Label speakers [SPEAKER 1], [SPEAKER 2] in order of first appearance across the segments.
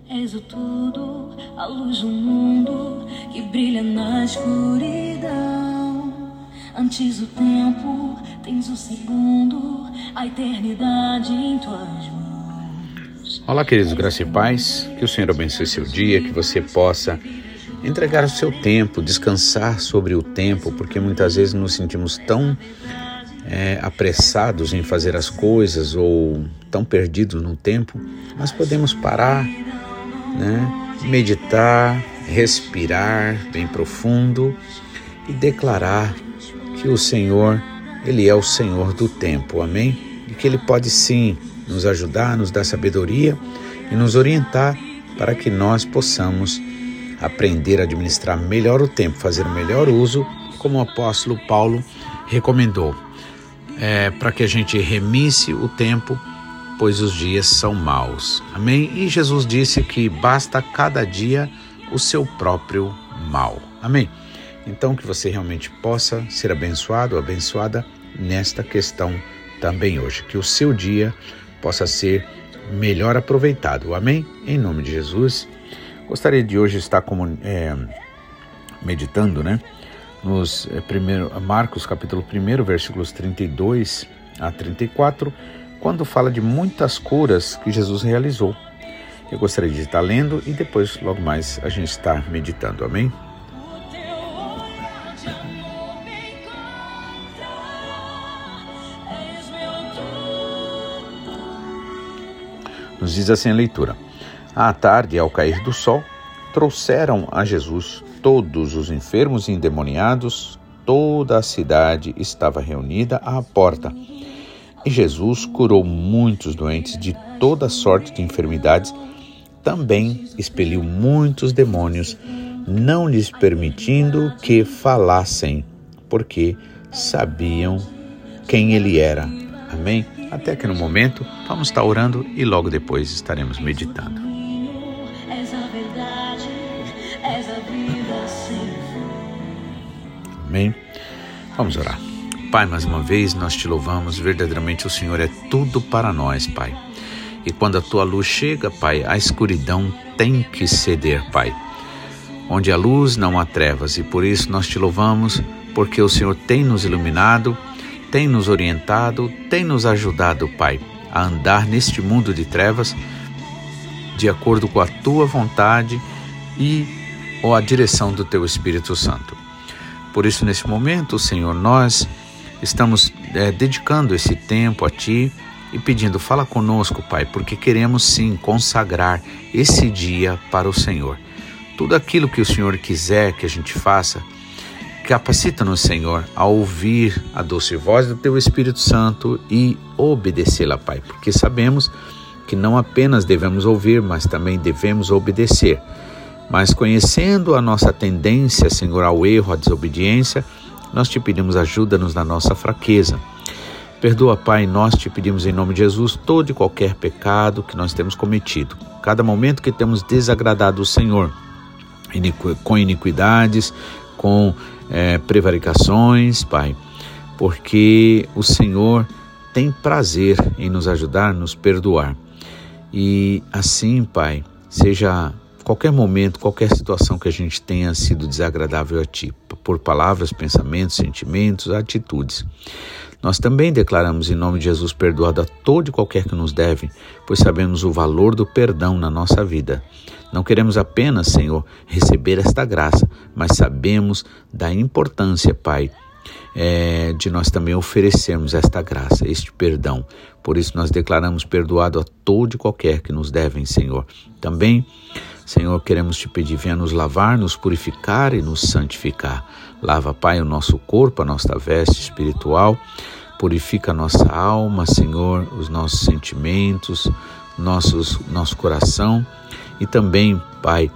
[SPEAKER 1] És o tudo, a luz do mundo que brilha na escuridão. Antes do tempo, tens o segundo, a eternidade em tuas mãos.
[SPEAKER 2] Olá, queridos, graça e paz, que o Senhor abençoe seu dia, que você possa entregar o seu tempo, descansar sobre o tempo, porque muitas vezes nos sentimos tão apressados em fazer as coisas ou tão perdidos no tempo. Nós podemos parar, meditar, respirar bem profundo e declarar que o Senhor, Ele é o Senhor do tempo, amém? E que Ele pode sim nos ajudar, nos dar sabedoria e nos orientar para que nós possamos aprender a administrar melhor o tempo, fazer o melhor uso, como o apóstolo Paulo recomendou, para que a gente remisse o tempo, pois os dias são maus, amém? E Jesus disse que basta cada dia o seu próprio mal, amém? Então que você realmente possa ser abençoado ou abençoada nesta questão também hoje, que o seu dia possa ser melhor aproveitado, amém? Em nome de Jesus. Gostaria de hoje estar meditando, nos Marcos capítulo 1, versículos 32 a 34, quando fala de muitas curas que Jesus realizou. Eu gostaria de estar lendo e depois, logo mais, a gente está meditando, amém? Nos diz assim a leitura: à tarde, ao cair do sol, trouxeram a Jesus todos os enfermos e endemoniados. Toda a cidade estava reunida à porta. E Jesus curou muitos doentes de toda sorte de enfermidades. Também expeliu muitos demônios, não lhes permitindo que falassem, porque sabiam quem ele era. Amém? Até que no momento vamos estar orando e logo depois estaremos meditando. Amém? Vamos orar. Pai, mais uma vez nós te louvamos, verdadeiramente o Senhor é tudo para nós, Pai. E quando a tua luz chega, Pai, a escuridão tem que ceder, Pai. Onde há luz não há trevas, e por isso nós te louvamos, porque o Senhor tem nos iluminado, tem nos orientado, tem nos ajudado, Pai, a andar neste mundo de trevas de acordo com a tua vontade e a direção do teu Espírito Santo. Por isso, nesse momento, Senhor, nós estamos dedicando esse tempo a Ti e pedindo, fala conosco, Pai, porque queremos sim consagrar esse dia para o Senhor. Tudo aquilo que o Senhor quiser que a gente faça, capacita-nos, Senhor, a ouvir a doce voz do Teu Espírito Santo e obedecê-la, Pai, porque sabemos que não apenas devemos ouvir, mas também devemos obedecer. Mas conhecendo a nossa tendência, Senhor, ao erro, à desobediência, nós te pedimos ajuda-nos na nossa fraqueza. Perdoa, Pai, nós te pedimos em nome de Jesus todo e qualquer pecado que nós temos cometido. Cada momento que temos desagradado o Senhor, com iniquidades, com prevaricações, Pai, porque o Senhor tem prazer em nos ajudar, nos perdoar. E assim, Pai, seja qualquer momento, qualquer situação que a gente tenha sido desagradável a Ti, por palavras, pensamentos, sentimentos, atitudes. Nós também declaramos em nome de Jesus perdoado a todo e qualquer que nos deve, pois sabemos o valor do perdão na nossa vida. Não queremos apenas, Senhor, receber esta graça, mas sabemos da importância, Pai, de nós também oferecermos esta graça, este perdão. Por isso nós declaramos perdoado a todo e qualquer que nos devem, Senhor. Também, Senhor, queremos te pedir, venha nos lavar, nos purificar e nos santificar. Lava, Pai, o nosso corpo, a nossa veste espiritual, purifica a nossa alma, Senhor, os nossos sentimentos, nosso coração e também, Pai,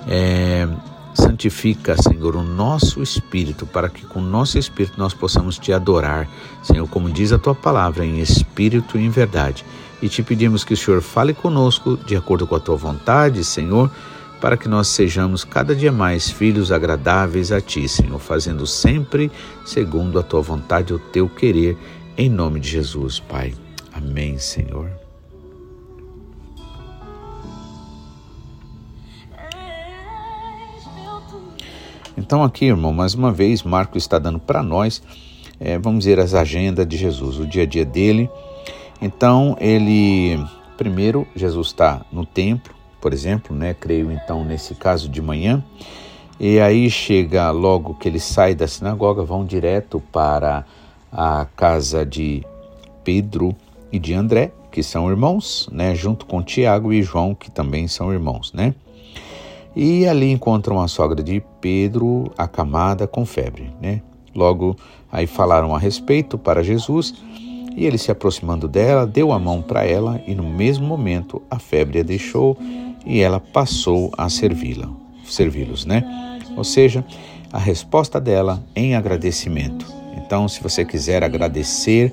[SPEAKER 2] santifica, Senhor, o nosso espírito, para que com o nosso espírito nós possamos te adorar, Senhor, como diz a tua palavra, em espírito e em verdade. E te pedimos que o Senhor fale conosco de acordo com a tua vontade, Senhor, para que nós sejamos cada dia mais filhos agradáveis a ti, Senhor, fazendo sempre segundo a tua vontade, o teu querer, em nome de Jesus, Pai. Amém, Senhor. Então aqui, irmão, mais uma vez, Marcos está dando para nós, vamos dizer, as agendas de Jesus, o dia a dia dele. Então, primeiro, Jesus está no templo, por exemplo, creio então nesse caso de manhã, e aí chega logo que ele sai da sinagoga, vão direto para a casa de Pedro e de André, que são irmãos, junto com Tiago e João, que também são irmãos, E ali encontram a sogra de Pedro acamada com febre, Logo aí falaram a respeito para Jesus, e ele, se aproximando dela, deu a mão para ela, e no mesmo momento a febre a deixou e ela passou a servi-los, Ou seja, a resposta dela em agradecimento. Então, se você quiser agradecer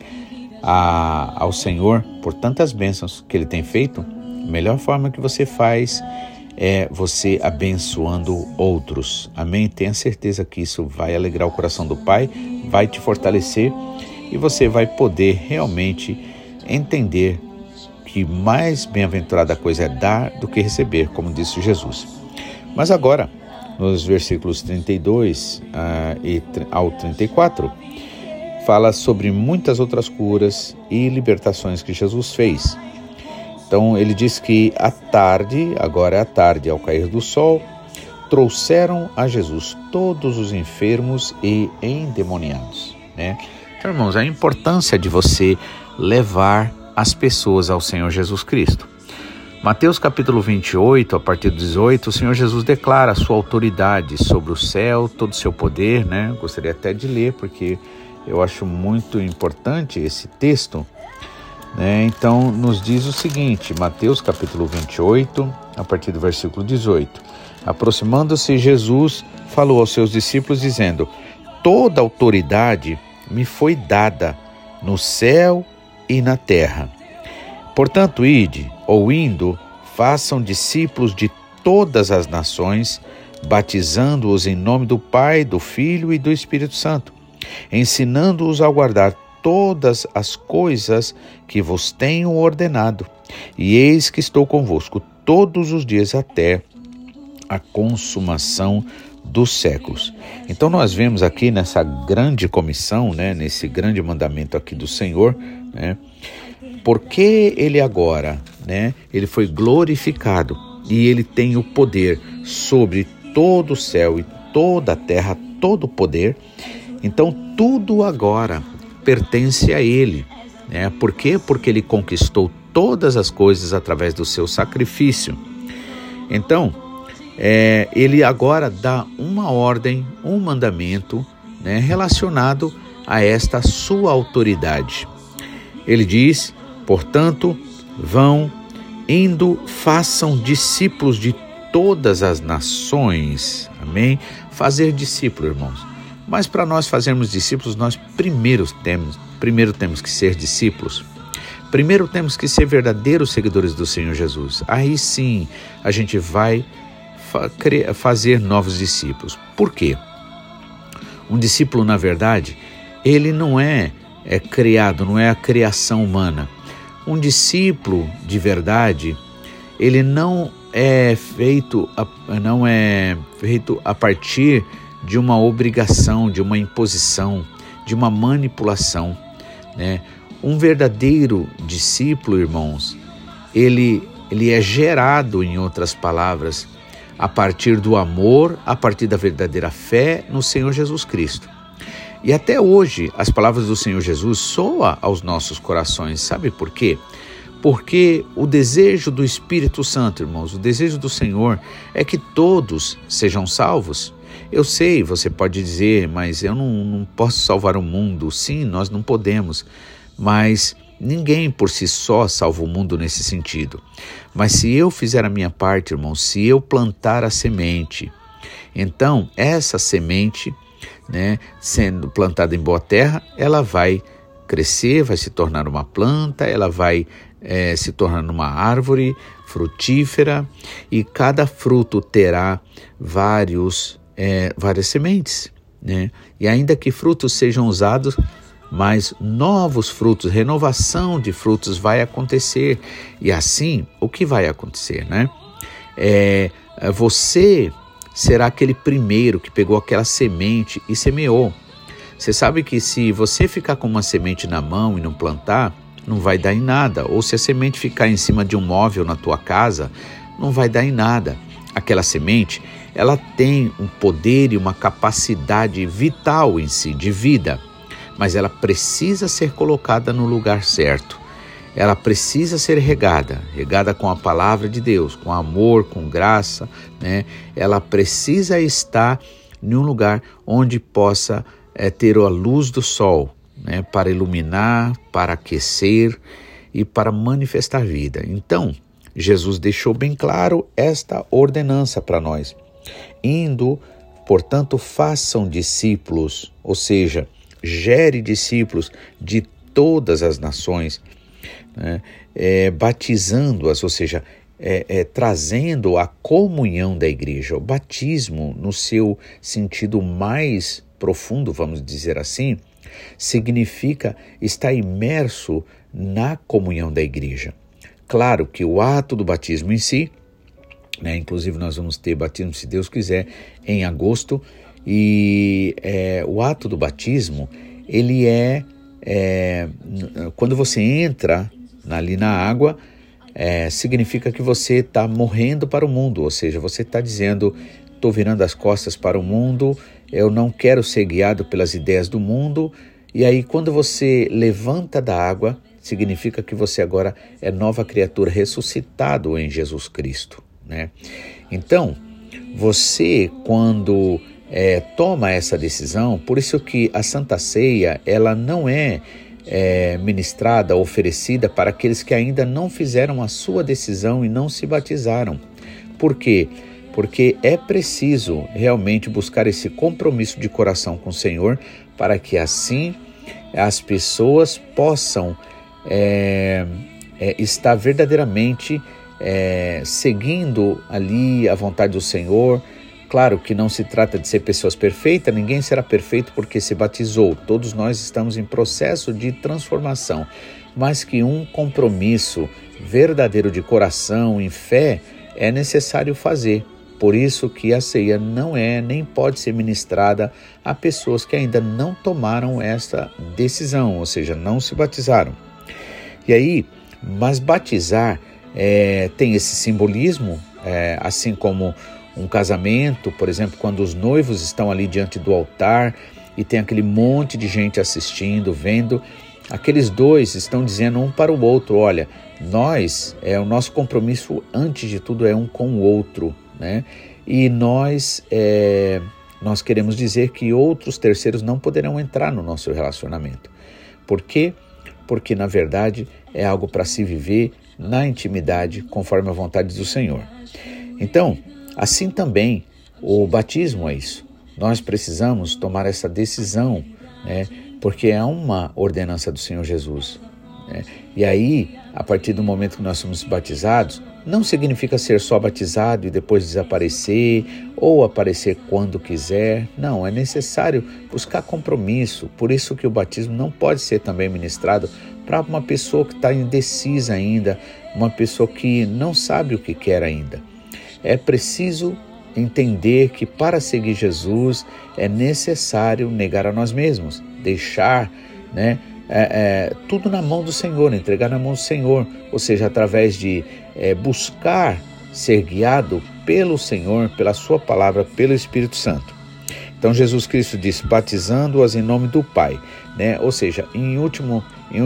[SPEAKER 2] ao Senhor por tantas bênçãos que Ele tem feito, a melhor forma que você faz é você abençoando outros. Amém? Tenha certeza que isso vai alegrar o coração do Pai, vai te fortalecer e você vai poder realmente entender que mais bem-aventurada coisa é dar do que receber, como disse Jesus. Mas agora, nos versículos 32 ao 34, fala sobre muitas outras curas e libertações que Jesus fez. Então ele diz que agora é à tarde, ao cair do sol, trouxeram a Jesus todos os enfermos e endemoniados. Então, irmãos, a importância de você levar as pessoas ao Senhor Jesus Cristo. Mateus capítulo 28, a partir do 18, o Senhor Jesus declara a sua autoridade sobre o céu, todo o seu poder, Gostaria até de ler, porque eu acho muito importante esse texto, Então, nos diz o seguinte, Mateus capítulo 28, a partir do versículo 18. Aproximando-se, Jesus falou aos seus discípulos, dizendo: toda autoridade me foi dada no céu e na terra. Portanto, ide, ou indo, façam discípulos de todas as nações, batizando-os em nome do Pai, do Filho e do Espírito Santo, ensinando-os a guardar todas as coisas que vos tenho ordenado. E eis que estou convosco todos os dias até a consumação dos séculos. Então nós vemos aqui nessa grande comissão, nesse grande mandamento aqui do Senhor, porque ele agora, ele foi glorificado e ele tem o poder sobre todo o céu e toda a terra, todo o poder. Então tudo agora pertence a ele, Por quê? Porque ele conquistou todas as coisas através do seu sacrifício. Então, ele agora dá uma ordem, um mandamento, relacionado a esta sua autoridade. Ele diz, portanto, vão, indo, façam discípulos de todas as nações. Amém? Fazer discípulo, irmãos. Mas para nós fazermos discípulos, nós primeiro temos que ser discípulos. Primeiro temos que ser verdadeiros seguidores do Senhor Jesus. Aí sim a gente vai fazer novos discípulos. Por quê? Um discípulo, na verdade, ele não é criado, não é a criação humana. Um discípulo de verdade, ele não é feito a partir de uma obrigação, de uma imposição, de uma manipulação, Um verdadeiro discípulo, irmãos, ele é gerado, em outras palavras, a partir do amor, a partir da verdadeira fé no Senhor Jesus Cristo. E até hoje, as palavras do Senhor Jesus soam aos nossos corações. Sabe por quê? Porque o desejo do Espírito Santo, irmãos, o desejo do Senhor é que todos sejam salvos. Eu sei, você pode dizer, mas eu não posso salvar o mundo. Sim, nós não podemos, mas ninguém por si só salva o mundo nesse sentido. Mas se eu fizer a minha parte, irmão, se eu plantar a semente, então essa semente, sendo plantada em boa terra, ela vai crescer, vai se tornar uma planta, ela vai se tornar uma árvore frutífera e cada fruto terá várias sementes, E ainda que frutos sejam usados, mas novos frutos, renovação de frutos vai acontecer. E assim, o que vai acontecer, Você será aquele primeiro que pegou aquela semente e semeou. Você sabe que se você ficar com uma semente na mão e não plantar, não vai dar em nada. Ou se a semente ficar em cima de um móvel na tua casa, não vai dar em nada. Aquela semente, ela tem um poder e uma capacidade vital em si, de vida, mas ela precisa ser colocada no lugar certo. Ela precisa ser regada com a palavra de Deus, com amor, com graça, né? Ela precisa estar em um lugar onde possa ter a luz do sol, né? Para iluminar, para aquecer e para manifestar vida. Então, Jesus deixou bem claro esta ordenança para nós. Indo, portanto, façam discípulos, ou seja, gere discípulos de todas as nações, né? Batizando-as, ou seja, trazendo a comunhão da igreja. O batismo, no seu sentido mais profundo, vamos dizer assim, significa estar imerso na comunhão da igreja. Claro que o ato do batismo em si, né, inclusive nós vamos ter batismo, se Deus quiser, em agosto, e o ato do batismo, ele quando você entra ali na água, significa que você está morrendo para o mundo, ou seja, você está dizendo, estou virando as costas para o mundo, eu não quero ser guiado pelas ideias do mundo. E aí quando você levanta da água, significa que você agora é nova criatura, ressuscitado em Jesus Cristo, né? Então, você quando toma essa decisão, por isso que a Santa Ceia, ela não é ministrada, oferecida para aqueles que ainda não fizeram a sua decisão e não se batizaram. Por quê? Porque é preciso realmente buscar esse compromisso de coração com o Senhor, para que assim as pessoas possam estar verdadeiramente seguindo ali a vontade do Senhor. Claro que não se trata de ser pessoas perfeitas, ninguém será perfeito porque se batizou. Todos nós estamos em processo de transformação, mas que um compromisso verdadeiro de coração, em fé, é necessário fazer. Por isso que a ceia não nem pode ser ministrada a pessoas que ainda não tomaram essa decisão, ou seja, não se batizaram. E aí, mas batizar tem esse simbolismo, assim como um casamento, por exemplo, quando os noivos estão ali diante do altar e tem aquele monte de gente assistindo, vendo, aqueles dois estão dizendo um para o outro, olha, o nosso compromisso antes de tudo é um com o outro, né? E nós queremos dizer que outros terceiros não poderão entrar no nosso relacionamento. Por quê? Porque na verdade é algo para se viver na intimidade conforme a vontade do Senhor. Então, assim também o batismo é isso. Nós precisamos tomar essa decisão, né? Porque é uma ordenança do Senhor Jesus, né? E aí, a partir do momento que nós somos batizados, não significa ser só batizado e depois desaparecer ou aparecer quando quiser. Não, é necessário buscar compromisso. Por isso que o batismo não pode ser também ministrado para uma pessoa que está indecisa ainda, uma pessoa que não sabe o que quer ainda. É preciso entender que para seguir Jesus é necessário negar a nós mesmos, deixar, né, tudo na mão do Senhor, entregar na mão do Senhor, ou seja, através de buscar ser guiado pelo Senhor, pela sua palavra, pelo Espírito Santo. Então Jesus Cristo disse, batizando-as em nome do Pai, né? Ou seja, em último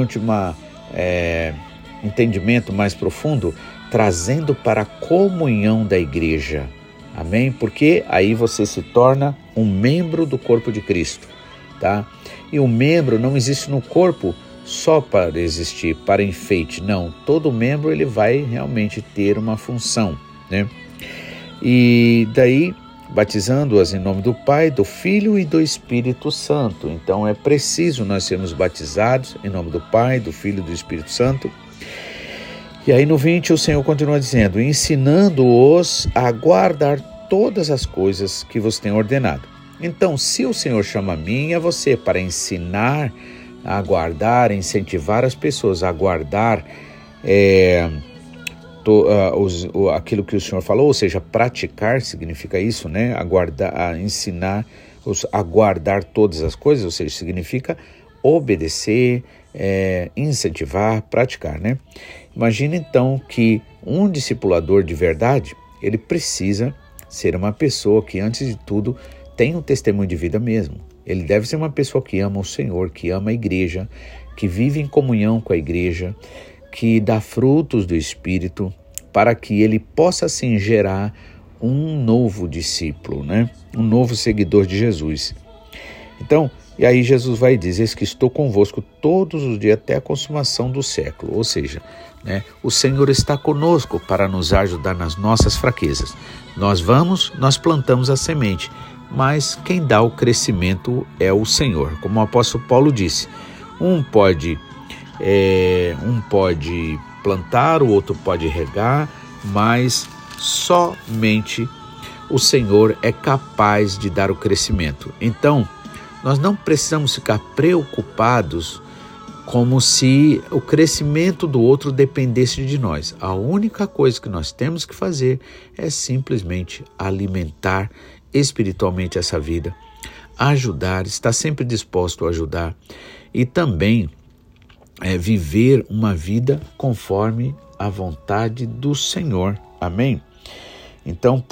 [SPEAKER 2] entendimento mais profundo, trazendo para a comunhão da igreja, amém? Porque aí você se torna um membro do corpo de Cristo, tá? E o membro não existe no corpo só para existir, para enfeite, não. Todo membro ele vai realmente ter uma função, né? E daí, batizando-as em nome do Pai, do Filho e do Espírito Santo. Então é preciso nós sermos batizados em nome do Pai, do Filho e do Espírito Santo. E aí no 20 o Senhor continua dizendo, ensinando-os a guardar todas as coisas que vos tenho ordenado. Então, se o Senhor chama a mim e a você para ensinar a guardar, incentivar as pessoas a guardar aquilo que o Senhor falou, ou seja, praticar significa isso, né? Ensinar, aguardar todas as coisas, ou seja, significa obedecer, incentivar, praticar, né? Imagina então que um discipulador de verdade, ele precisa ser uma pessoa que, antes de tudo, tem um testemunho de vida mesmo. Ele deve ser uma pessoa que ama o Senhor, que ama a igreja, que vive em comunhão com a igreja, que dá frutos do Espírito, para que ele possa, assim, gerar um novo discípulo, né? Um novo seguidor de Jesus. Então, e aí Jesus vai dizer: eis que estou convosco todos os dias até a consumação do século. Ou seja, né, o Senhor está conosco para nos ajudar nas nossas fraquezas. Nós plantamos a semente, mas quem dá o crescimento é o Senhor. Como o apóstolo Paulo disse, um pode plantar, o outro pode regar, mas somente o Senhor é capaz de dar o crescimento. Então, nós não precisamos ficar preocupados como se o crescimento do outro dependesse de nós. A única coisa que nós temos que fazer é simplesmente alimentar espiritualmente essa vida, ajudar, estar sempre disposto a ajudar e também viver uma vida conforme a vontade do Senhor. Amém? Então,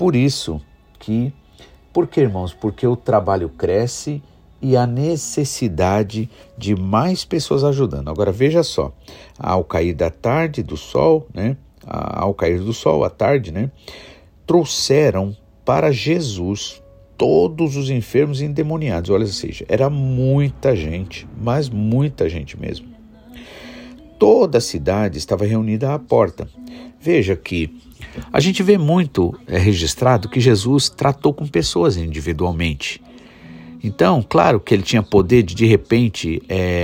[SPEAKER 2] por que, irmãos? Porque o trabalho cresce e a necessidade de mais pessoas ajudando. Agora veja só, ao cair da tarde do sol, né? Ao cair do sol, à tarde, né? Trouxeram para Jesus todos os enfermos e endemoniados. Olha, ou seja, era muita gente, mas muita gente mesmo. Toda a cidade estava reunida à porta. Veja que a gente vê muito registrado que Jesus tratou com pessoas individualmente. Então, claro que ele tinha poder de repente,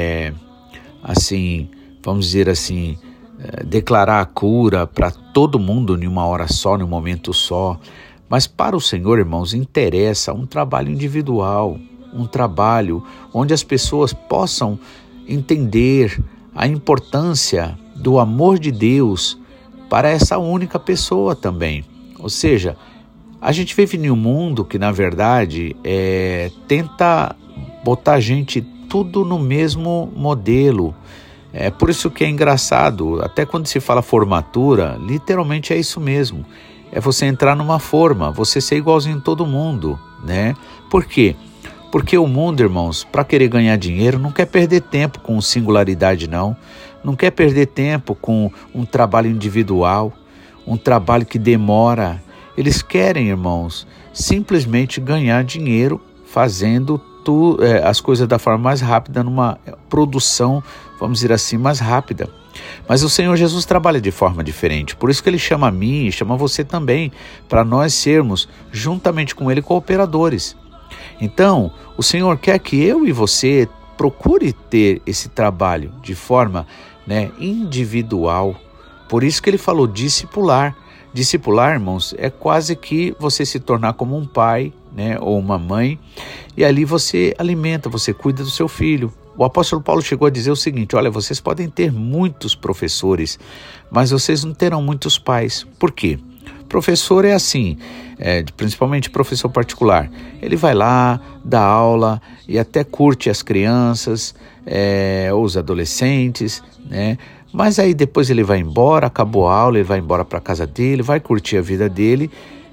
[SPEAKER 2] vamos dizer assim, declarar a cura para todo mundo em uma hora só, em um momento só. Mas para o Senhor, irmãos, interessa um trabalho individual, um trabalho onde as pessoas possam entender a importância do amor de Deus para essa única pessoa também. Ou seja, a gente vive em um mundo que, na verdade, tenta botar a gente tudo no mesmo modelo. É por isso que é engraçado, até quando se fala formatura, literalmente é isso mesmo. É você entrar numa forma, você ser igualzinho a todo mundo, né? Por quê? Porque o mundo, irmãos, para querer ganhar dinheiro, não quer perder tempo com singularidade, não. Não quer perder tempo com um trabalho individual, um trabalho que demora. Eles querem, irmãos, simplesmente ganhar dinheiro fazendo as coisas da forma mais rápida, numa produção, vamos dizer assim, mais rápida. Mas o Senhor Jesus trabalha de forma diferente. Por isso que Ele chama a mim e chama você também, para nós sermos, juntamente com Ele, cooperadores. Então, o Senhor quer que eu e você procure ter esse trabalho de forma individual. Por isso que Ele falou discipular. Discipular, irmãos, é quase que você se tornar como um pai, ou uma mãe, e ali você alimenta, você cuida do seu filho. O apóstolo Paulo chegou a dizer o seguinte: olha, vocês podem ter muitos professores, mas vocês não terão muitos pais. Por quê? Professor é assim, principalmente professor particular. Ele vai lá, dá aula e até curte as crianças, ou os adolescentes, né? Mas aí depois ele vai embora, acabou a aula, ele vai embora para casa dele, vai curtir a vida dele.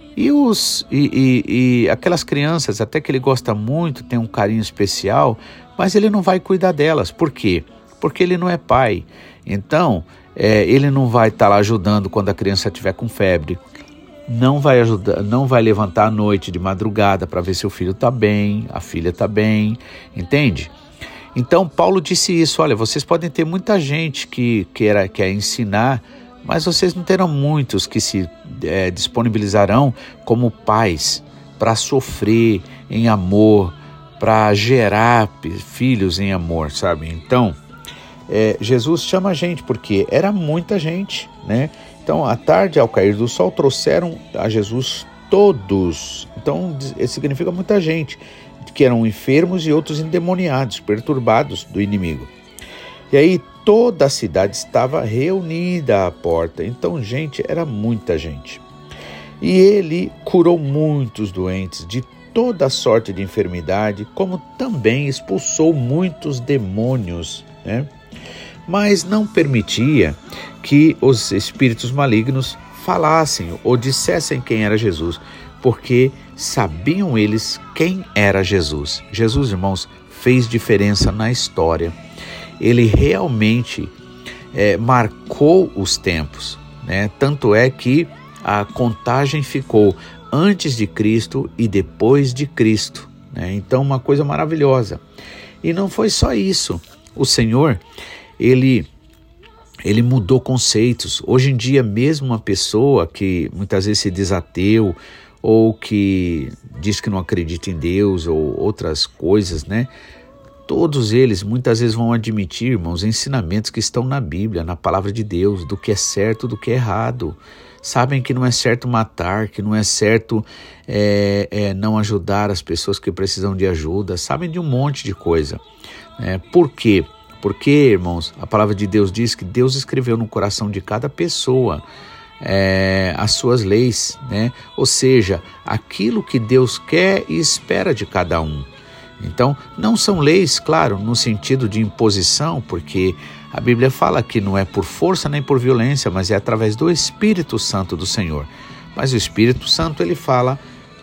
[SPEAKER 2] E aquelas crianças, até que ele gosta muito, tem um carinho especial, mas ele não vai cuidar delas. Por quê? Porque ele não é pai. Então, ele não vai estar lá ajudando quando a criança estiver com febre. Não vai ajudar, não vai levantar à noite de madrugada para ver se o filho está bem, a filha está bem, entende? Então, Paulo disse isso: olha, vocês podem ter muita gente que quer ensinar, mas vocês não terão muitos que se disponibilizarão como pais para sofrer em amor, para gerar filhos em amor, sabe? Então, Jesus chama a gente porque era muita gente, né? Então, à tarde, ao cair do sol, trouxeram a Jesus todos. Então, significa muita gente, que eram enfermos e outros endemoniados, perturbados do inimigo. E aí toda a cidade estava reunida à porta. Então, gente, era muita gente. E ele curou muitos doentes de toda sorte de enfermidade, como também expulsou muitos demônios, né? Mas não permitia que os espíritos malignos falassem ou dissessem quem era Jesus, porque sabiam eles quem era Jesus. Jesus, irmãos, fez diferença na história. Ele realmente marcou os tempos, né? Tanto é que a contagem ficou antes de Cristo e depois de Cristo, né? Então, uma coisa maravilhosa. E não foi só isso. O Senhor, ele mudou conceitos. Hoje em dia, mesmo uma pessoa que muitas vezes se diz ateu ou que diz que não acredita em Deus ou outras coisas, né? Todos eles muitas vezes vão admitir, irmãos, ensinamentos que estão na Bíblia, na palavra de Deus, do que é certo, do que é errado. Sabem que não é certo matar, que não é certo não ajudar as pessoas que precisam de ajuda. Sabem de um monte de coisa. Por quê? Porque, irmãos, a palavra de Deus diz que Deus escreveu no coração de cada pessoa as suas leis, né? Ou seja, aquilo que Deus quer e espera de cada um. Então, não são leis, claro, no sentido de imposição, porque a Bíblia fala que não é por força nem por violência, mas é através do Espírito Santo do Senhor. Mas o Espírito Santo, ele fala,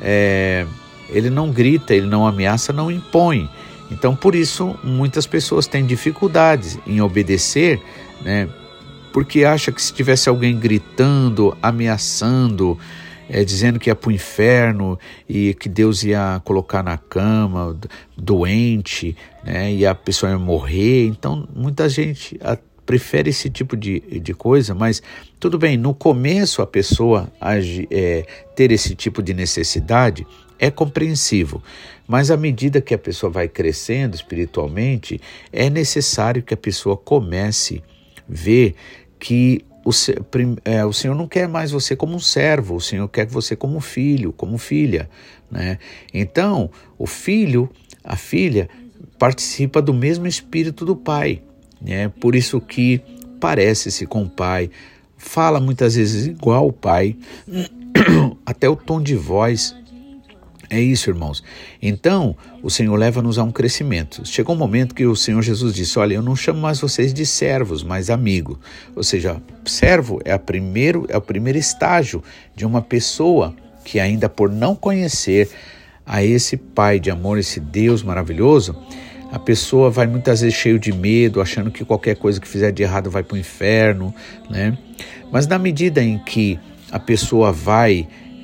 [SPEAKER 2] ele não grita, ele não ameaça, não impõe. Então, por isso, muitas pessoas têm dificuldades em obedecer, né? Porque acha que se tivesse alguém gritando, ameaçando, dizendo que ia para o inferno e que Deus ia colocar na cama, doente, né, e a pessoa ia morrer. Então, muita gente prefere esse tipo de coisa, mas tudo bem, no começo a pessoa ter esse tipo de necessidade é compreensível, mas à medida que a pessoa vai crescendo espiritualmente, é necessário que a pessoa comece a ver que o Senhor não quer mais você como um servo, o Senhor quer você como filho, como filha, né? Então, o filho, a filha, participa do mesmo espírito do pai, né? Por isso que parece-se com o pai, fala muitas vezes igual o pai, até o tom de voz. É isso, irmãos. Então, o Senhor leva-nos a um crescimento. Chegou um momento que o Senhor Jesus disse, olha, eu não chamo mais vocês de servos, mas amigos. Ou seja, servo é o primeiro estágio de uma pessoa que ainda por não conhecer a esse Pai de amor, esse Deus maravilhoso, a pessoa vai muitas vezes cheio de medo, achando que qualquer coisa que fizer de errado vai para o inferno, né? Mas na medida em que a pessoa vai,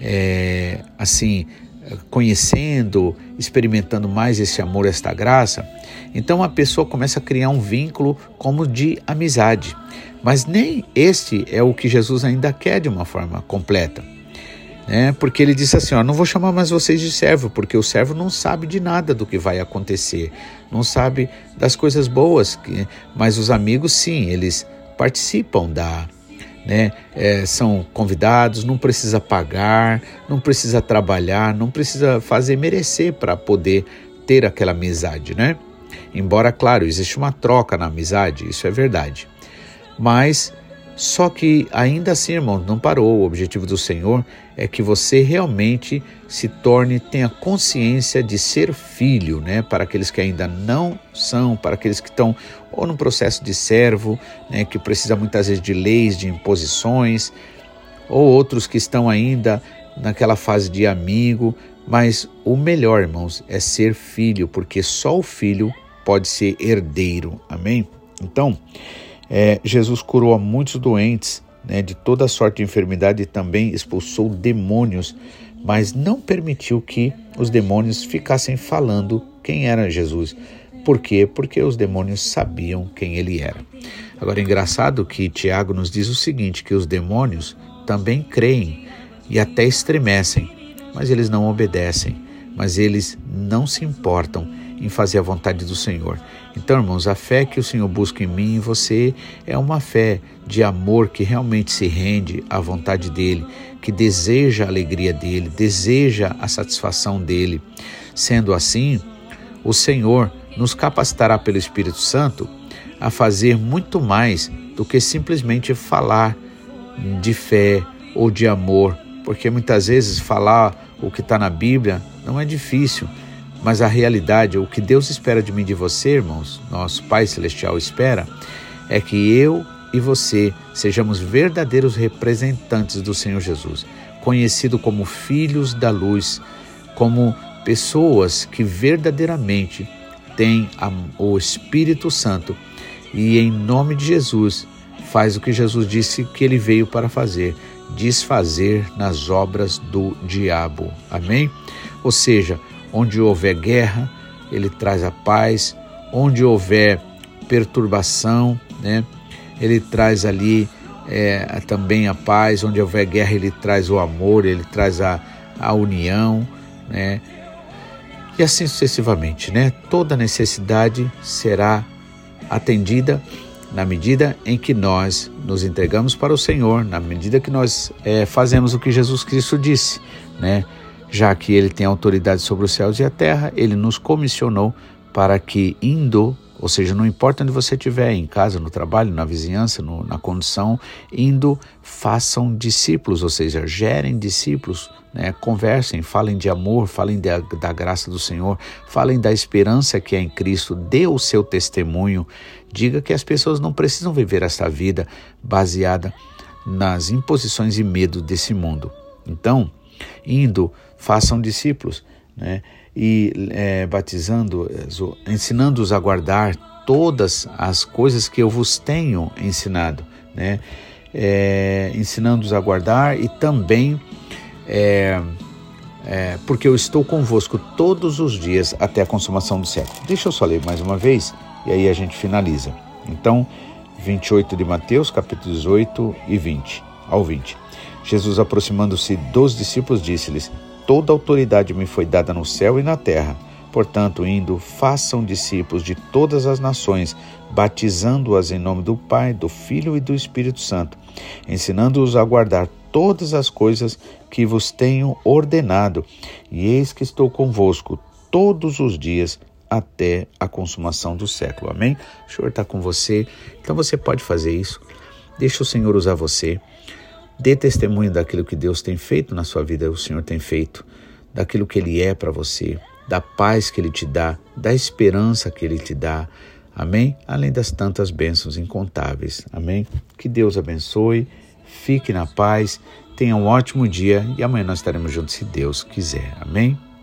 [SPEAKER 2] conhecendo, experimentando mais esse amor, esta graça, então a pessoa começa a criar um vínculo como de amizade. Mas nem este é o que Jesus ainda quer de uma forma completa, né? Porque ele disse assim, não vou chamar mais vocês de servo, porque o servo não sabe de nada do que vai acontecer, não sabe das coisas boas, mas os amigos sim, eles participam né? São convidados, não precisa pagar, não precisa trabalhar, não precisa fazer merecer para poder ter aquela amizade, né? Embora, claro, existe uma troca na amizade, isso é verdade. Mas, só que ainda assim, irmãos, não parou. O objetivo do Senhor é que você realmente se tenha consciência de ser filho, né? Para aqueles que ainda não são, para aqueles que estão ou no processo de servo, né? Que precisa muitas vezes de leis, de imposições, ou outros que estão ainda naquela fase de amigo. Mas o melhor, irmãos, é ser filho, porque só o filho pode ser herdeiro, amém? Então, Jesus curou a muitos doentes, né, de toda sorte de enfermidade e também expulsou demônios, mas não permitiu que os demônios ficassem falando quem era Jesus. Por quê? Porque os demônios sabiam quem ele era. Agora, é engraçado que Tiago nos diz o seguinte, que os demônios também creem e até estremecem, mas eles não obedecem, mas eles não se importam em fazer a vontade do Senhor. Então, irmãos, a fé que o Senhor busca em mim e em você é uma fé de amor que realmente se rende à vontade dEle, que deseja a alegria dEle, deseja a satisfação dEle. Sendo assim, o Senhor nos capacitará pelo Espírito Santo a fazer muito mais do que simplesmente falar de fé ou de amor, porque muitas vezes falar o que está na Bíblia não é difícil, mas a realidade, o que Deus espera de mim e de você, irmãos, nosso Pai Celestial espera, é que eu e você sejamos verdadeiros representantes do Senhor Jesus, conhecido como filhos da luz, como pessoas que verdadeiramente têm o Espírito Santo e em nome de Jesus faz o que Jesus disse que ele veio para fazer, desfazer nas obras do diabo. Amém? Ou seja, onde houver guerra, ele traz a paz, onde houver perturbação, né? Ele traz ali também a paz, onde houver guerra ele traz o amor, ele traz a união, né? E assim sucessivamente, né? Toda necessidade será atendida na medida em que nós nos entregamos para o Senhor, na medida que nós fazemos o que Jesus Cristo disse, né? Já que Ele tem autoridade sobre os céus e a terra, Ele nos comissionou para que indo, ou seja, não importa onde você estiver, em casa, no trabalho, na vizinhança, na condição, indo, façam discípulos, ou seja, gerem discípulos, né? Conversem, falem de amor, falem da graça do Senhor, falem da esperança que é em Cristo, dê o seu testemunho, diga que as pessoas não precisam viver essa vida baseada nas imposições e medo desse mundo. Então, indo, façam discípulos, né? E batizando, ensinando-os a guardar todas as coisas que eu vos tenho ensinado, né? Ensinando-os a guardar e também porque eu estou convosco todos os dias até a consumação do século. Deixa eu só ler mais uma vez e aí a gente finaliza. Então, 28 de Mateus, capítulo 18 e 20 ao 20. Jesus, aproximando-se dos discípulos, disse-lhes: toda autoridade me foi dada no céu e na terra. Portanto, indo, façam discípulos de todas as nações, batizando-as em nome do Pai, do Filho e do Espírito Santo, ensinando-os a guardar todas as coisas que vos tenho ordenado. E eis que estou convosco todos os dias até a consumação do século. Amém? O Senhor está com você, então você pode fazer isso. Deixa o Senhor usar você. Dê testemunho daquilo que Deus tem feito na sua vida, o Senhor tem feito, daquilo que Ele é para você, da paz que Ele te dá, da esperança que Ele te dá. Amém? Além das tantas bênçãos incontáveis. Amém? Que Deus abençoe, fique na paz, tenha um ótimo dia e amanhã nós estaremos juntos se Deus quiser. Amém?